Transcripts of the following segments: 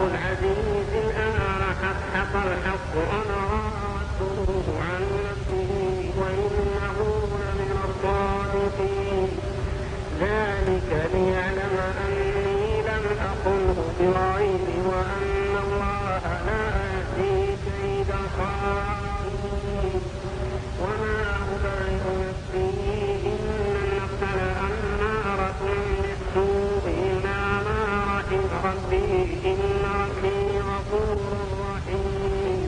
العزيز الآن حق الحق أنا راودته عن نفسه وإنه لمن الصادقين ذلك ليعلم أني لم أخنه بغيب وأن الله لا يهدي كيد الخائنين وما أبرئ نفسي إن النفس لأمارة بالسوء إلا ما رحم ربي إن ربي غفور رحيم.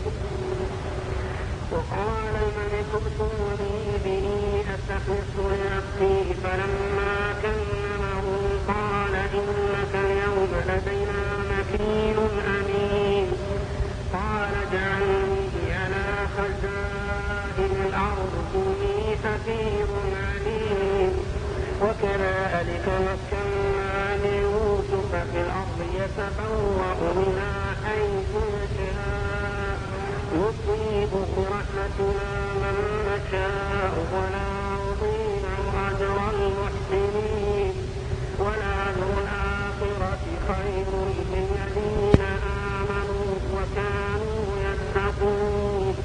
وقال الملك ائتوني به أستخلص لنفسي فلما كلمه قال إنك اليوم لدينا مكين أمين. قال اجعلني على خزائن الأرض إني حفيظ عليم. وكذلك مكنا ليوسف في الأرض يتبوأ منها حيث يشاء نصيب برحمتنا من نشاء ولا نضيع أجر المحسنين ولأجر الآخرة خير للذين آمنوا وكانوا يتقون.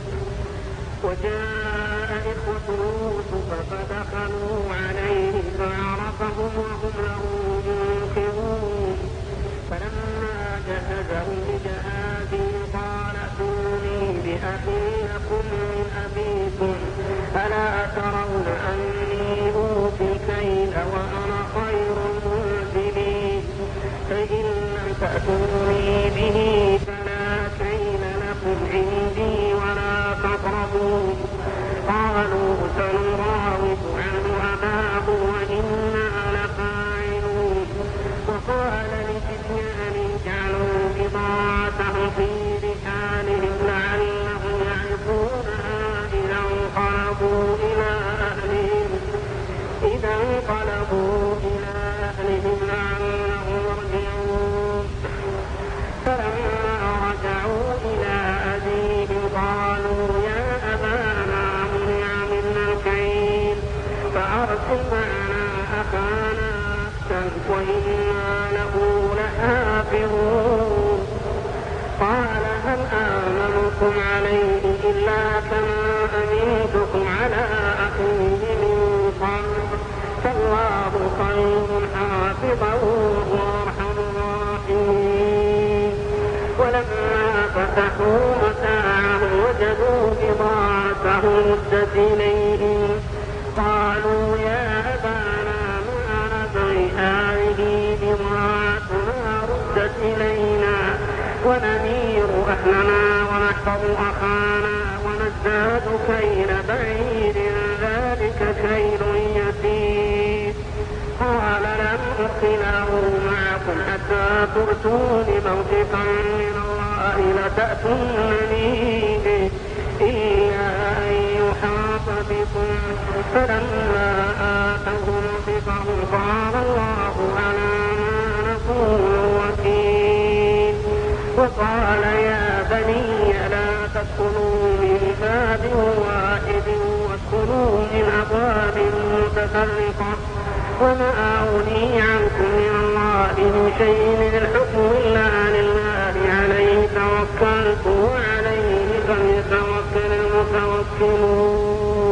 وجاء إخوة يوسف فدخلوا عليه فعرفهم وهم له منكرون. فلما جهزهم بجهازهم قال ائتوني بأخ لكم من أبيكم ألا ترون أني أوفي الكيل وأنا خير المنزلين فإن لم تأتوني به فلا كيل لكم عندي ولا تقربون. قالوا سنراود عنه أباه وإنا لفاعلون. وقال لفتيانه جعلوا بضاعتهم في رحالهم لعلهم يعرفونها إذا انقلبوا إلى أهلهم لعلهم يرجعون. فلما رجعوا إلى أبيهم قالوا يا أبانا منع منا الكيل فأرسل معنا أخانا نكتل وإنا له لحافظون. قال هل آمنكم عليه إلا كما أمنتكم على أخيه من قبل فالله خير حافظا وهو أرحم الراحمين. ولما فتحوا متاعهم وجدوا بضاعتهم ردت إليهم قالوا يا أبانا ما نبغي هذه بضاعتنا ردت إلينا ونمير أهلنا ونحفظ أخانا ونزداد كيل بعير ذلك كيل يسير. قال لم أرسله معكم حتى تؤتون موثقا من الله لتأتونني به إلا أن يحاط بكم. فلما آتوا موثقهم قال الله على ما نقول وكيل. وقال يا بني لا تدخلوا من باب واحد وادخلوا من أبواب متفرقة وما أغني عنكم من الله من شيء الحكم إلا لله عليه توكلت وعليه فليتوكل المتوكلون.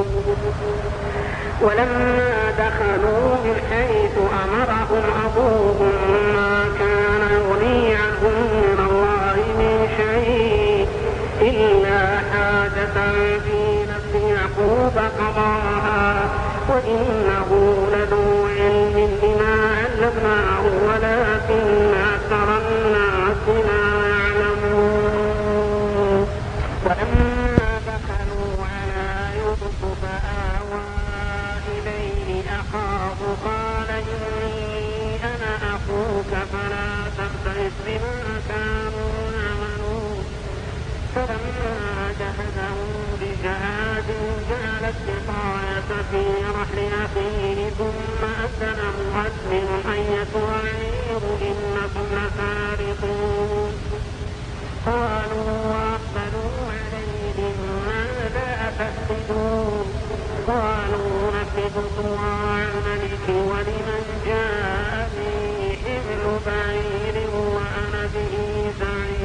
ولما دخلوا من حيث أمرهم أبوهم ما كان يغني عنهم من الله من شيء إلا حاجة في نفس يعقوب قضاها وإنه لذو علم لما علمناه ولكن أكثر الناس لا يعلمون. ولما دخلوا على يوسف آوى إليه أخاه قال إني أنا أخوك فلا تبتئس بما كانوا يعملون. فلما جهزهم بجهاد جعل السقاية في رحل أخيه ثم أذن مؤذن أيتها العير إنكم لسارقون. قالوا وأقبلوا عليهم ماذا تفقدون. قالوا نفقد صواع الملك ولمن جاء به حمل بعير وأنا به زعيم.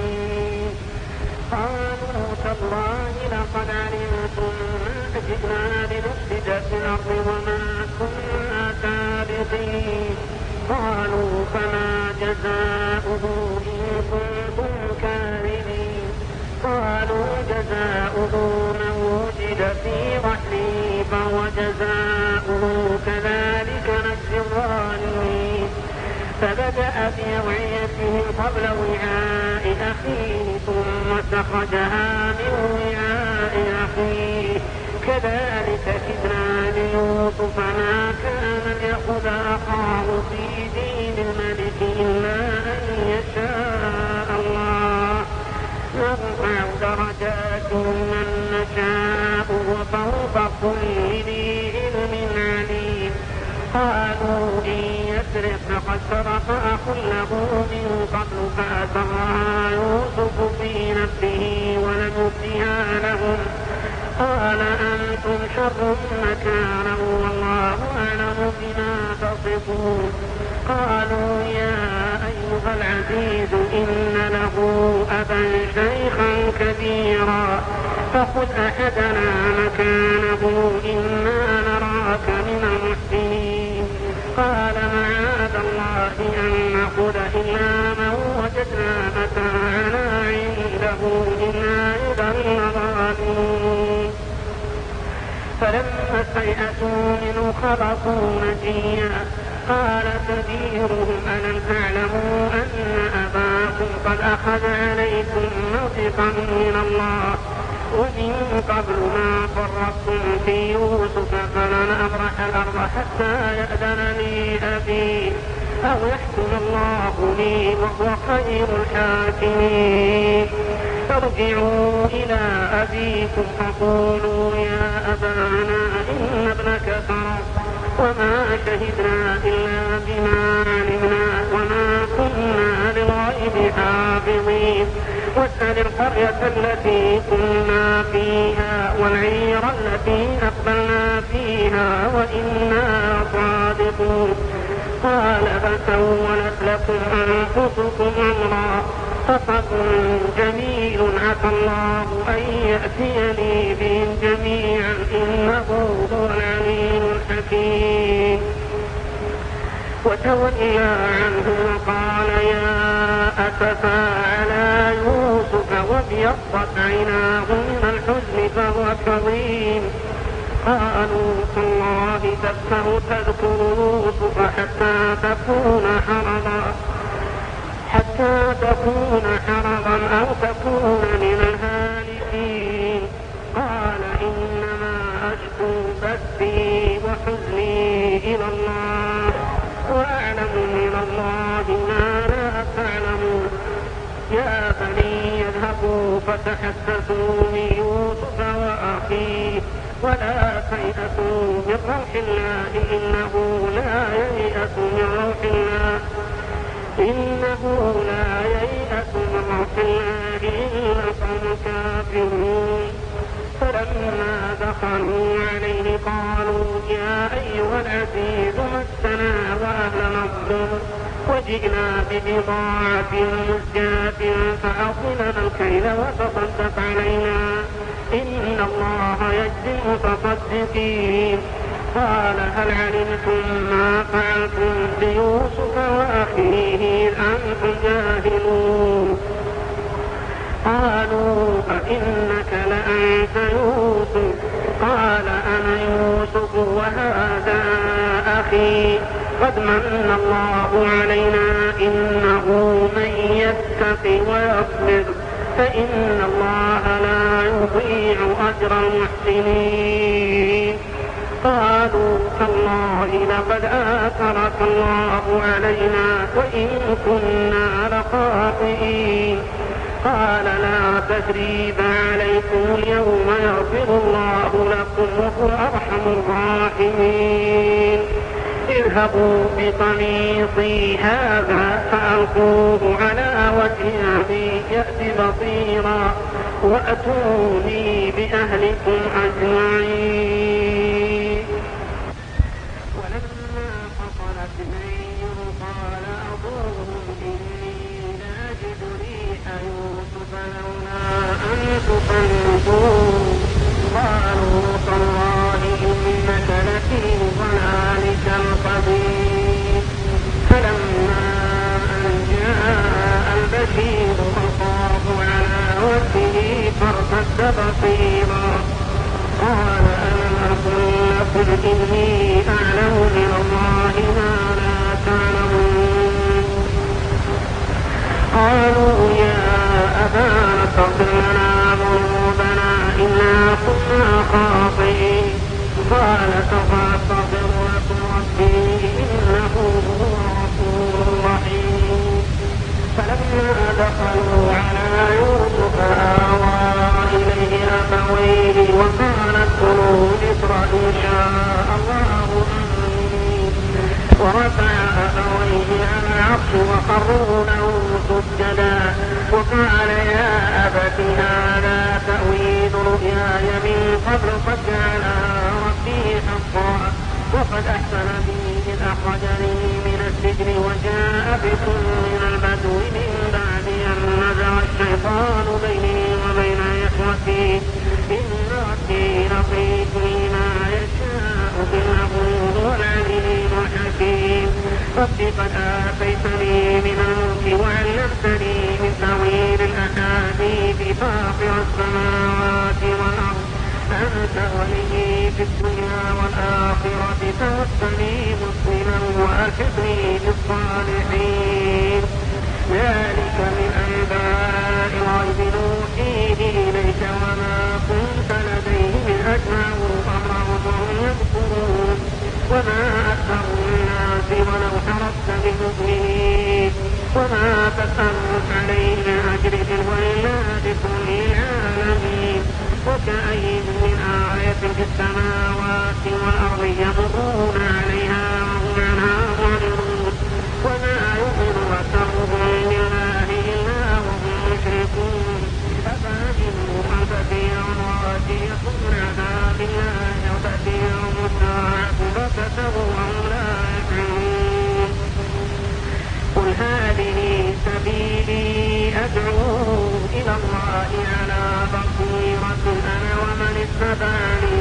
جزاؤه إن كنتم كاذبين قالوا جزاؤه من وجد في رحله فهو جزاؤه كذلك نجزي الظالمين فبدأ بأوعيتهم قبل وعاء أخيه ثم استخرجها من وعاء أخيه كذلك كدنا ليوسف ما كان ليأخذ أخاه في دين الملك إلا أن يشاء الله نرفع درجات من نشاء وفوق كل ذي علم عليم قالوا إن يسرق فقد سرق أخ له من قبل فأسرها يوسف في نفسه ولم يبدها لهم قال أنتم شر مكانا والله أعلم بما تصفون قالوا يا أيها العزيز إن له أبا شيخا كبيرا فخذ أحدنا مكانه إنا نراك من المحسنين قال معاذ الله أن نأخذ إلا من وجدنا متاعنا عنده إنا إذا لظالمون فلما استيئسوا منه خلصوا نجيا قال كبيرهم ألم تعلموا أن أباكم قد أخذ عليكم موثقا من الله ومن قبل ما فرطتم في يوسف فلن أبرح الأرض حتى يأذن لي أبي أو يحكم الله لي وهو خير الحاكمين فارجعوا إلى أبيكم فقولوا يا أبانا إن ابنك سرق وما شهدنا إلا بما علمنا وما كنا للغيب حافظين واسأل القرية التي كنا فيها والعير التي أقبلنا فيها وإنا صادقون قال فسولت لكم أنفسكم أمرا فصبر جميل عسى الله أن يأتيني بهم جميعا إنه هو العليم الحكيم وتولى عنه وقال يا أسفا على يوسف وابيضت عيناه من الحزن فهو كظيم قالوا تالله تفتأ تذكر يوسف حتى تكون حرضا أو تكون من الهالكين قال إنما أشكو بثي وحزني إلى الله وأعلم من الله ما لا تعلمون يا بني اذهبوا فتحسسوا من يوسف وأخيه ولا تيأسوا من روح الله إنه لا ييأس من روح الله إلا القوم الكافرون فلما دخلوا عليه قالوا يا أيها العزيز مسنا وأهلنا الضر وجئنا ببضاعة مزجاة فأوف لنا الكيل وتصدق علينا إن الله يجزي المتصدقين قال هل علمتم ما فعلتم بيوسف وأخيه إذ أنتم جاهلون قالوا أئنك لأنت يوسف قال أنا يوسف وهذا أخي قد من الله علينا إنه من يتق ويصبر فإن الله لا يضيع أجر المحسنين قالوا تالله لقد آثرك الله علينا وإن كنا لخاطئين قال لا تثريب عليكم اليوم يغفر الله لكم وهو أرحم الراحمين اذهبوا بقميصي هذا فألقوه على وجه أبي يأت بصيرا وأتوني بأهلكم أجمعين ولما فصلت العير قال أبوهم إني لأجد ريح يوسف لولا أن تفندون قالوا تالله إنك لفي ضلالك القديم فلما أن يشير أخاف على وجهه فارتد بصيرا قال ألم أقل لكم إني أعلم من الله ما لا تعلمون قالوا يا أبانا استغفر لنا ذنوبنا إنا كنا خاطئين قال سوف أستغفر لكم ربي إنه هو الغفور الرحيم فلما دخلوا على يوسف آوى إليه أبويه وقال ادخلوا مصر إن شاء الله آمنين ورفع أبويه على العرش وخروا له سجدا وقال يا أبت هذا تأويل رؤياي من قبل قد جعلها ربي حقا وقد أحسن بي إذ أخرجني من السجن وجاء بكم من البدو من بعد أن نزغ الشيطان بيني وبين إخوتي إن ربي لطيف لما يشاء إنه هو العليم الحكيم رب قد آتيتني من الملك وعلمتني من تأويل الأحاديث فاطر السماوات والأرض أنت ولي في الدنيا والآخرة توفني مسلما وألحقني بالصالحين ذلك من أنباء الغيب نوحيه إليك وما كنت لديهم إذ أجمعوا أمرهم وهم يذكرون وما أكثر الناس ولو حرصت بمؤمنين وما تسألهم عليه من أجر إلا لكل العالمين وكأي من آية في السماوات والأرض يمرون عليها وهم عنها معرضون وما يؤمن أكثرهم بالله إلا وهم مشركون أفأمنوا أن تأتيهم غاشية من عذاب الله أو تأتيهم الساعة بغتة وهم لا يشعرون قل هذه سبيلي أدعو إلى الله على بصيرة أنا ومن اتبعني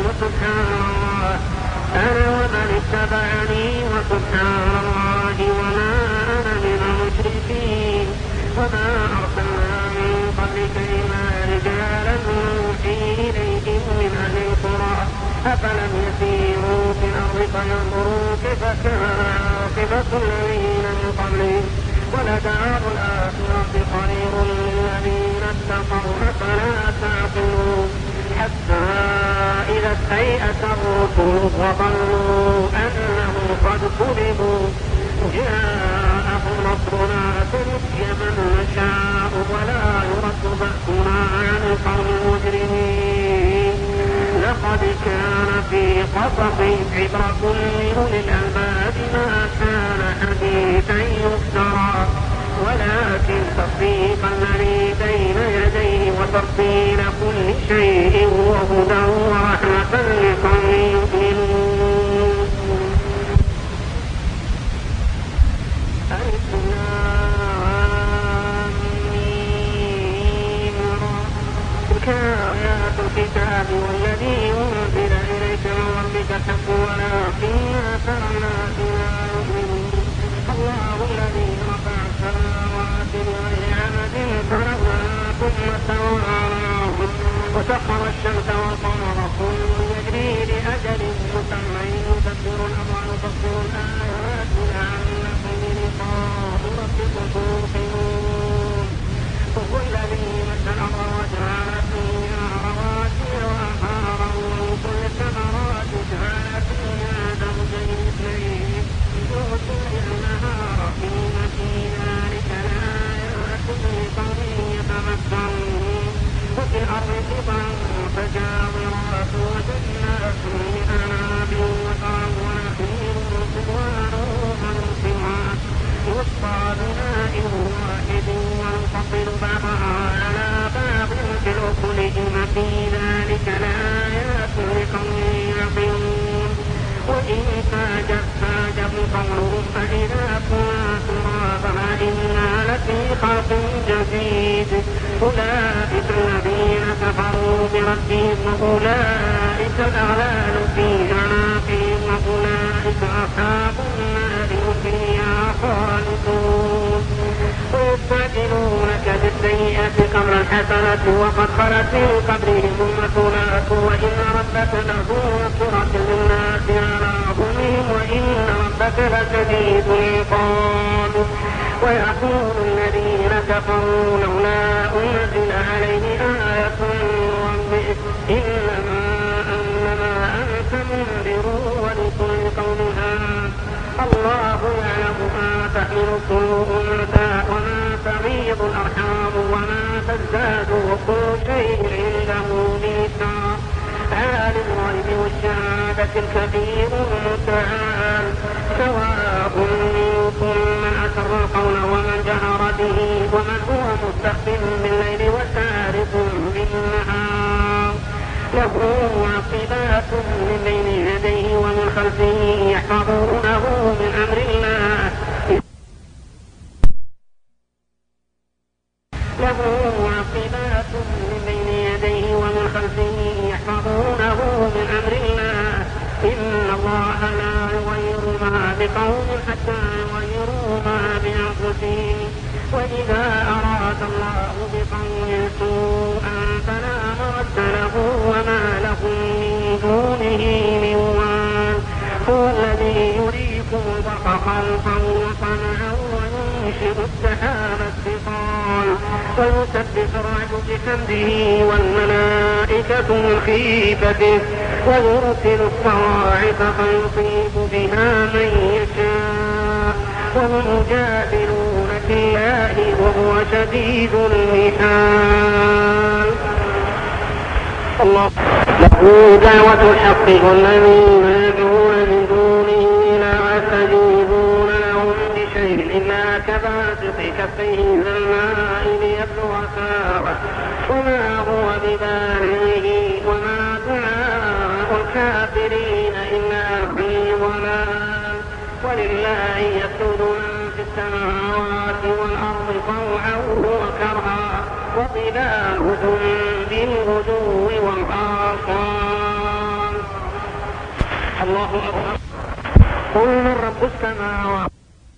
وسبحان الله وما أنا من المشركين وما أرسلنا من قبلك إلا رجالا نوحي إليهم من أهل القرى أفلم يسيروا في الأرض فينظروا كيف كان عاقبة الذين من قبلهم ولدار الآخرة خير للذين اتقوا أفلا تعقلون حتى إذا استيأس الرسل وظنوا أنهم قد كذبوا جاءهم نصرنا فنجي من نشاء ولا يرد بأسنا عن القوم المجرمين لقد كان في قصصهم عبرة لأولي الألباب ما كان حديثا يفترى ولكن تصديق الذي بين يديه وتفصيل كل شيء وهدى ورحمة لقوم يؤمنون تلك آيات الكتاب والذي أنزل إليك من ربك الحق ولكن أكثر الناس لا يؤمنون الله الذي رفع السماوات بغير عمد ترونها ثم استوى على وسخر الشمس والقمر كل يجري لأجل مسمى يدبر الأمر يفصل الآيات لعلكم بلقاء ربكم توقنون وهو الذي مد الأرض وجعل فيها رواسي وأنهارا ومن كل الثمرات جعل فيها زوجين اثنين يغشي النهار في ذلك لآيات لقوم يتفكرون وفي الأرض قطع متجاورات وجنات من أعناب وزرع ونخيل صنوان ومنصرات يسقى بماء واحد ونفضل بعضها على بعض في الأكل إن في ذلك لآيات لقوم يعقلون وإن فاجأ قولهم فإذا كنا ترابا إنا لفي خلق جديد أولئك الذين كفروا بربهم وأولئك الأغلال في أعناقهم وأولئك أصحاب النار هم فيها خالدون ويستعجلونك السيئة قبل الحسنة وقد خلت من قبلهم أمة وإن ربك لذو مغفرة للناس على ظلمهم وإن ربك لشديد العقاب. ويقول الذين كفروا لولا أنزل عليه آية من ربه إنما أنت منذر ولكل قوم هاد. الله يعلم ما تحمل كل أنثى وما تغيض الأرحام وما تزداد وكل شيء عنده بمقدار. عالم الغيب والشهادة الكبير المتعال. سواء منكم من أسر القول ومن جهر به ومن هو مستخف بالليل وسارق بالنهار. له معقبات من بين يديه ومن خلفه يحفظونه من أمر الله. له معقبات من بين يديه ومن خلفه يحفظونه من أمر الله. إن الله لا يغير ما بقوم حتى يغيروا ما بأنفسهم. وإذا أراد الله بقوم سوءا فلا مرد له وما لهم من دونه من وال. هو الذي يريكم البرق خوفا وطمعا وينشئ السحاب الثقال ويسبح الرعد بحمده والملائكة من خيفته ويرسل الصواعق فيصيب بها من يشاء وهم يجادلون في الله وهو شديد المحال. الله له دعوة الحق والذين يدعون من دونه لا يستجيبون لهم بشيء إلا كباسط كفيه إلى الماء ليبلغ فاه وما هو ببالغه وما دعاء الكافرين إلا في ضلال. ولله يسجد من في السماوات والأرض طوعا وكرها وظلالهم بالغدو والآصال. الله أكبر. قل من رب السماوات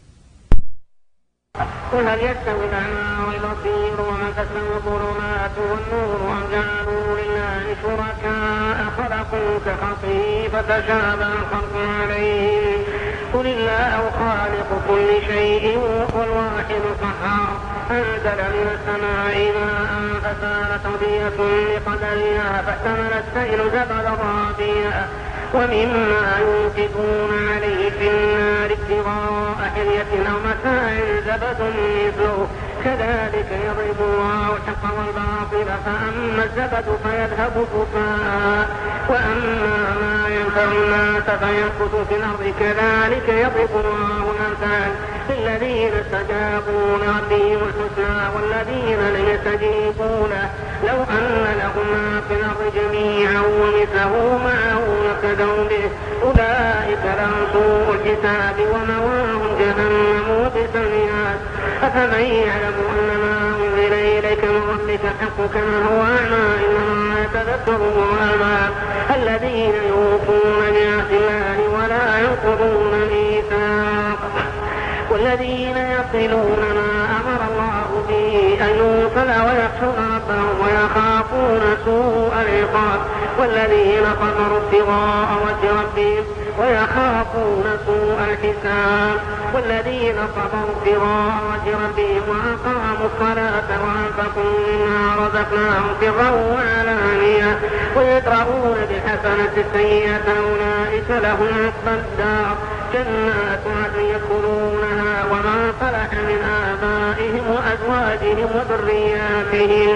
قل هل يستوي الأعمى والبصير ومن تسمى الظلمات والنور أم جعلوا لله شركاء خلقوا كخلقه فتشابه الخلق عليهم قل الله خالق كل شيء والواحد القهار. أنزل من السماء ماء فسالت أودية بقدرها فاحتمل السيل زبدا رابيا ومما ينفقون عليه في النار ابتغاء حلية أو متاع زبد مثله كذلك يضرب الله الحق والباطل فأما الزبد فيذهب جفاء وأما ما ينفع الناس فيمكث في الأرض كذلك يضرب الله الأمثال للذين استجابوا لربهم الحسنى والذين لم يستجيبوا له لو أن لهم ما في الأرض جميعا ومثله معه يقتدوا به أولئك لهم سوء الحساب ومواهم جهنم وبئس المهاد. أفمن يعلم أن ما أنزل إليك من ربك حق كما هو أعمى إنما يتذكر أولو الألباب الذين يوفون بعهد الله ولا ينقضون الميثاق والذين يصلون ما أمر الله به أن يوصل ويخشون ربهم ويخافون سوء العقاب والذين صبروا ابتغاء وجه ربهم ويخافون سوء الحساب والذين صبروا ابتغاء وجه ربهم وأقاموا الصلاة وأنفقوا مما رزقناهم سرا وعلانية ويدرؤون بالحسنة السيئة أولئك لهم عقبى الدار جنات عدن يدخلونها ومن صلح من آبائهم وأزواجهم وذرياتهم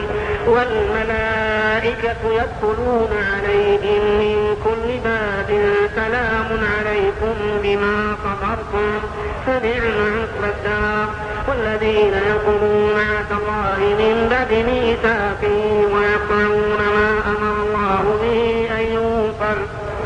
والملائكة يدخلون عليهم من كل باب سلام عليكم بما صبرتم فنعم عقبى الدار. والذين يقولون عهد الله من بعد ميثاقه ويقطعون ما أمر الله به أن يوصل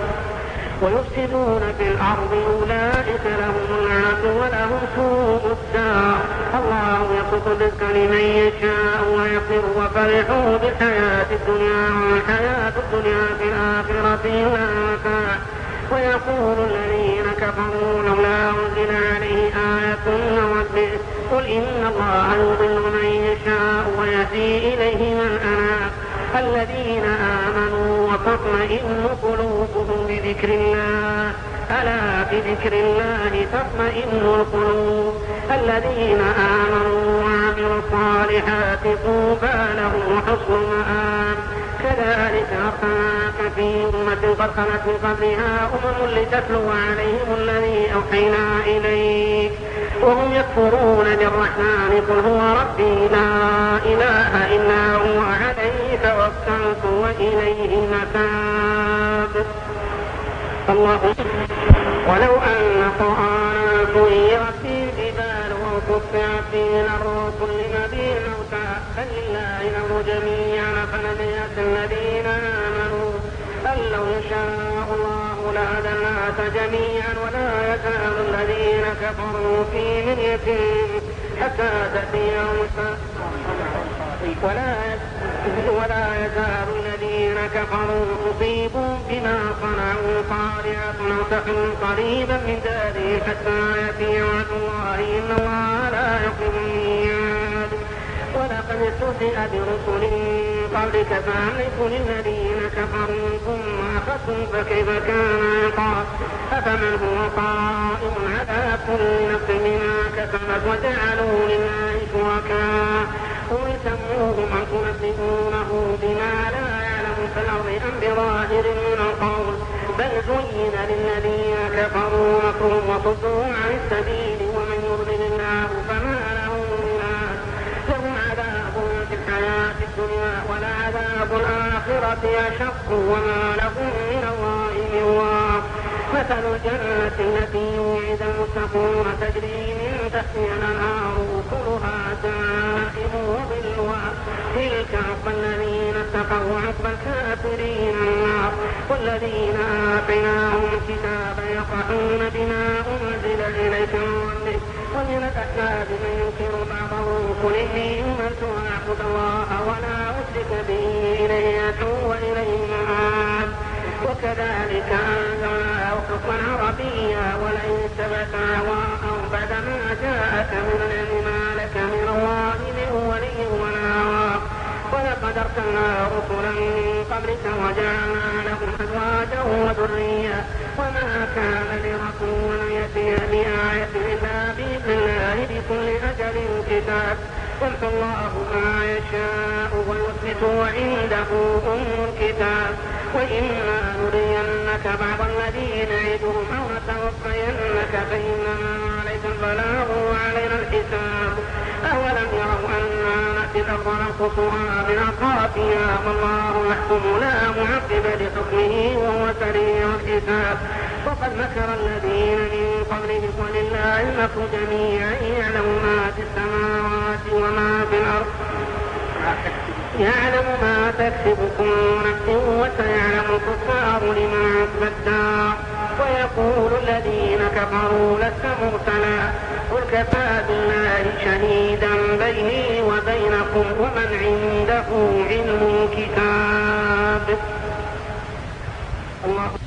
ويفسدون في الأرض أولئك لهم اللعنة ولهم سوء الدار. الله يبسط الرزق لمن يشاء ويقدر وفرحوا بالحياة الدنيا والحياة الدنيا في الآخرة إلا متاع. ويقول الذين كفروا لولا أنزل عليه آية من ربه قل إن الله يضل من يشاء ويهدي إليه من أناب الذين آمنوا وتطمئن قلوبهم بذكر الله ألا بذكر الله تطمئن القلوب الذين آمنوا وعملوا الصالحات طوبى لهم وحسن مآب كذلك أرسلناك في أمة قد خلت من قبلها لتتلو عليهم الذي أوحينا إليك وهم يكفرون بالرحمن قل هو ربي لا إله إلا هو عليه توكلت وإليه المتاب. ولو أن قرآنا سيرت به الجبال وقطعت به الأرض كلم به الموتى بل لله الأمر جميعا فنجيت الذين آمنوا بل لو يشاء الله لهدى الناس جميعا ولا يزال الذين كفروا في مرية حتى تأتيهم ولا يزال الذين كفروا يصيبون بما صنعوا قارعة أو تحل قريبا من ذلك حتى يأتي وعد الله إن الله لا يخلف الميعاد. ولقد استهزئ برسل قبلك فأملك للذين كفروا ثم أخذتهم فكيف كان عقاب أفمن هو قائم على كل نفس بما كسبت وجعلوا لله شركاء قل سموهم أم تنبئونه بما لا يعلم في الأرض أم بظاهر من القول بل زين للذين كفروا مكرهم وصدوا عن السبيل ومن يضلل الله فما له من هاد لهم عذاب في الحياة الدنيا ولعذاب الآخرة أشق وما لهم من الله من واق. مثل الجنة التي وعد المتقون تجري من تحتها الأنهار أكلها دائم وظلها تلك عقبى الذين اتقوا وعقبى الكافرين النار والذين آتيناهم الكتاب يفرحون بما أنزل إليك من ربك ومن الأحزاب من ينكر بعضه قل إني أمرت أن أعبد الله ولا أشرك به إليه أدعو وإليه مآب. وكذلك أنزلناه حكما عربيا ولئن اتبعت أهواءهم بعدما جاءك من العلم ما لك من الله من ولي ولا واق. ولقد أرسلنا رسلا من قبلك وجعلنا لهم أزواجا وذريا وما كان لرسول أن يأتي بآية إلا بإذن الله بكل أجل كتاب يمحو الله ما يشاء ويثبت وعنده أم الكتاب وإما نرينك بعض الذين نعدهم أو نتوفينك فإنما عليك البلاغ وعلينا الحساب. أولم يروا أنا نأتي الأرض ننقصها من أطرافها والله يحكم لا معقب لحكمه وهو سريع الحساب. وقد مكر الذين من قبلهم ولله المكر جميعا يعلم ما في السماوات وما في الأرض يعلم ما تكسب كل نفس وسيعلم الكفار لمن عقبى الدار. ويقول الذين كفروا لست مرسلا قل كفى بالله شهيدا بيني وبينكم ومن عنده علم الكتاب. الله